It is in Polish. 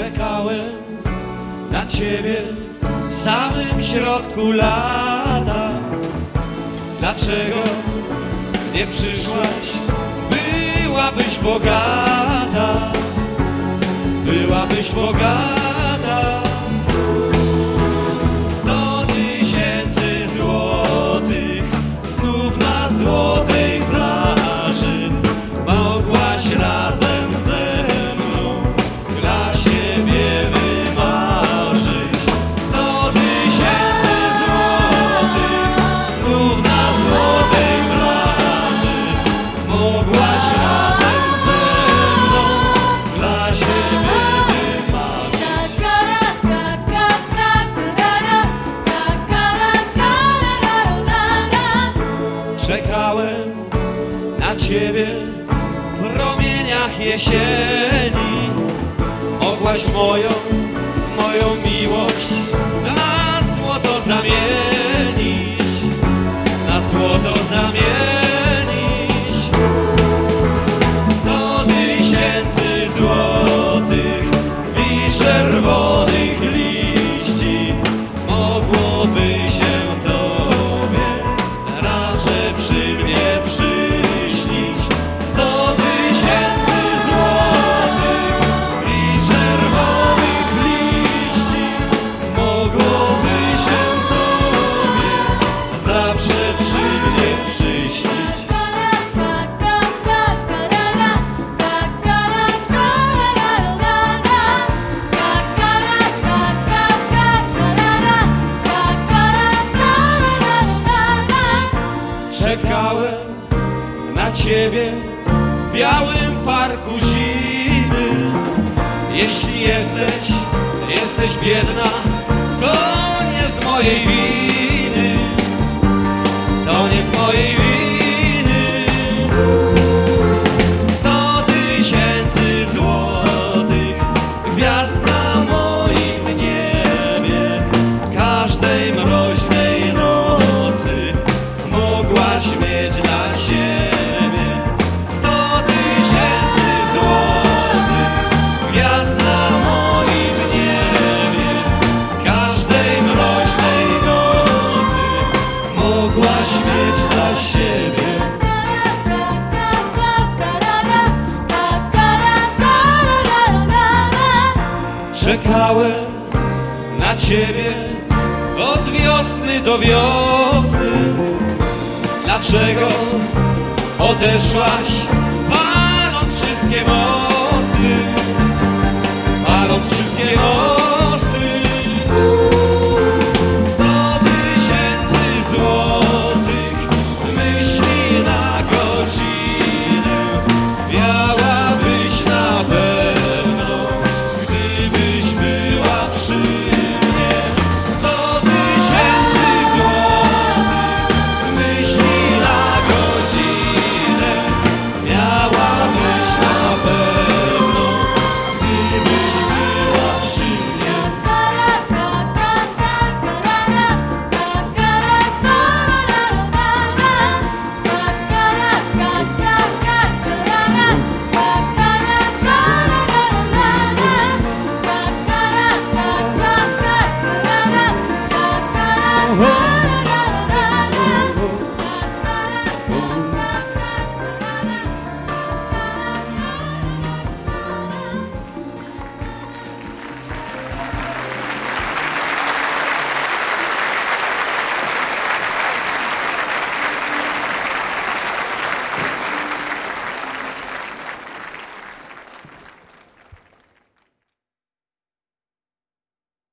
Czekałem na ciebie w samym środku lata. Dlaczego nie przyszłaś? Byłabyś bogata, byłabyś bogata. 100 000 złotych snów na złotej plaży mogłaś razem ze mną dla siebie wymarzyć. 100 000 złotych snów na złotej plaży mogłaś razem ze mną dla siebie wymarzyć. Czekałem na ciebie w promieniach jesieni. Mogłaś moją miłość na złoto zamienić, na złoto zamienić. 100 000 złotych i czerwonych liści mogłoby się tobie zawsze przy mnie przyśnić. 100 000 złotych i czerwonych liści mogłoby się tobie zawsze przy mnie przyśnić. Czekałem na ciebie w białym parku zimy. Jeśli jesteś biedna, to nie z mojej winy, to nie z mojej winy. 100 000 złotych gwiazd na moim niebie każdej mroźnej nocy mogłaś mieć dla siebie. 100 000 złotych gwiazd na moim niebie każdej mroźnej nocy mogłaś mieć dla siebie. Czekałem na ciebie od wiosny do wiosny. Dlaczego odeszłaś, paląc wszystkie mosty, paląc wszystkie mosty?